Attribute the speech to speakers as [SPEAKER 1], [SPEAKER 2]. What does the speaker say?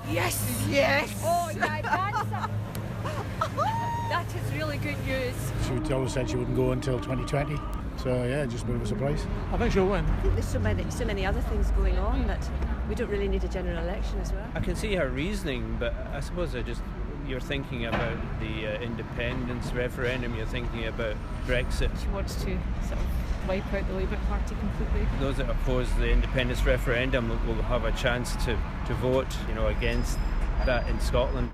[SPEAKER 1] Yes! Yes!
[SPEAKER 2] Oh, yeah, that is really good news.
[SPEAKER 3] She always said she wouldn't go until 2020. So, yeah, just a bit of a surprise. I think she'll win.
[SPEAKER 4] I think there's so many other things going on that we don't really need a general election as well.
[SPEAKER 5] I can see her reasoning, but I suppose you're thinking about the independence referendum, you're thinking about Brexit.
[SPEAKER 2] She wants to sort of wipe out the Labour Party completely.
[SPEAKER 5] Those that oppose the independence referendum will have a chance to vote, against that in Scotland.